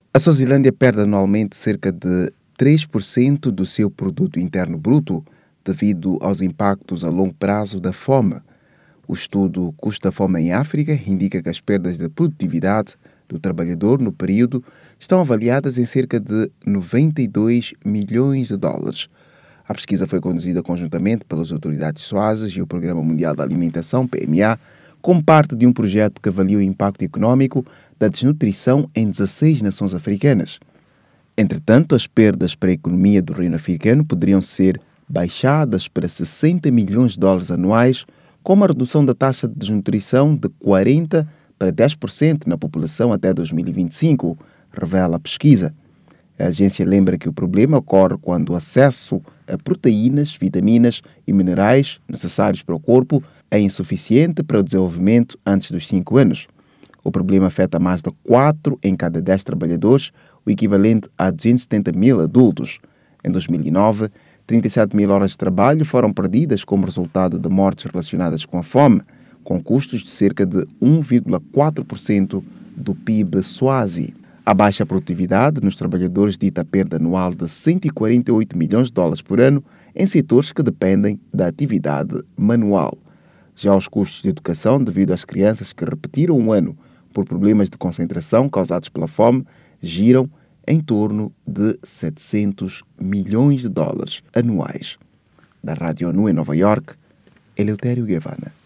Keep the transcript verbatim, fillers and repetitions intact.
A Suazilândia perde anualmente cerca de três por cento do seu produto interno bruto devido aos impactos a longo prazo da fome. O estudo Custo da Fome em África indica que as perdas de produtividade do trabalhador no período estão avaliadas em cerca de noventa e dois milhões de dólares. A pesquisa foi conduzida conjuntamente pelas autoridades suazes e o Programa Mundial da Alimentação, P M A, como parte de um projeto que avalia o impacto econômico da desnutrição em dezasseis nações africanas. Entretanto, as perdas para a economia do reino africano poderiam ser baixadas para sessenta milhões de dólares anuais, com uma redução da taxa de desnutrição de quarenta por cento para dez por cento na população até dois mil e vinte e cinco, revela a pesquisa. A agência lembra que o problema ocorre quando o acesso a proteínas, vitaminas e minerais necessários para o corpo é insuficiente para o desenvolvimento antes dos cinco anos. O problema afeta mais de quatro em cada dez trabalhadores, o equivalente a duzentos e setenta mil adultos. Em dois mil e nove, trinta e sete mil horas de trabalho foram perdidas como resultado de mortes relacionadas com a fome, com custos de cerca de um vírgula quatro por cento do P I B Swazi. A baixa produtividade nos trabalhadores dita a perda anual de cento e quarenta e oito milhões de dólares por ano em setores que dependem da atividade manual. Já os custos de educação devido às crianças que repetiram um ano por problemas de concentração causados pela fome giram em torno de setecentos milhões de dólares anuais. Da Rádio ONU em Nova York, Eleutério Guevara.